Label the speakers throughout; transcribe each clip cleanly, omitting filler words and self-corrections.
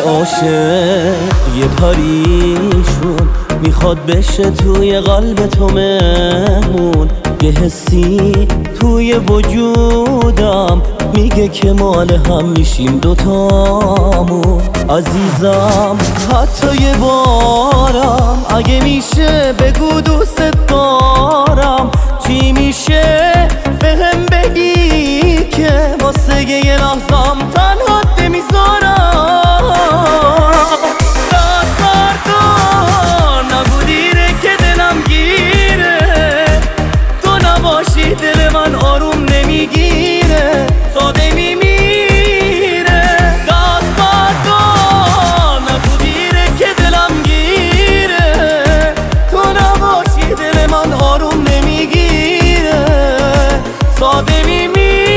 Speaker 1: عاشق یه پریشون میخواد بشه توی قلب تو مهمون. یه حسی توی وجودم میگه که مال هم میشیم دوتامون. عزیزم حتی یه بارم اگه میشه بگو دوست دارم. چی میشه بهم بگی که واسه یه لحظم تنهات نمیذارم. دست بردار نبودیره که دلم گیره، تو نباشی دل من آروم نمیگیره، ساده میمیره. دست بردار نبودیره که دلم گیره، تو نباشی دل من آروم نمیگیره، ساده میمیره.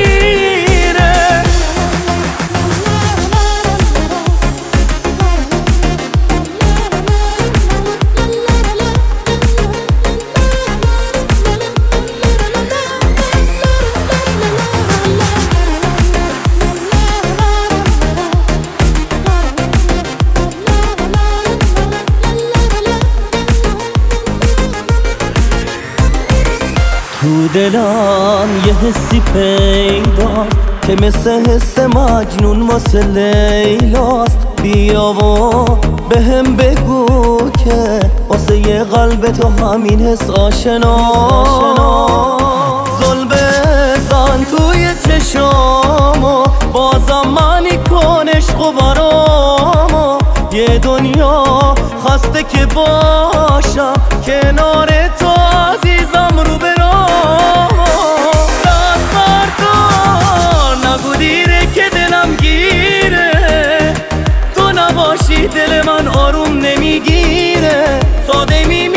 Speaker 1: تو دلم یه حسی پیداست که مثل حس مجنون واسه لیلاست. بیا و بهم بگو که واسه یه قلب تو همین حس آشناست. زل بزن توی چشامو بازم منی کن عشق و برامو. یه دنیا خسته که باشم کنار تو عزیزم رو برام. دست بردار نگو دیره که دلم گیره، تو نباشی دل من آروم نمیگیره، ساده میمیره.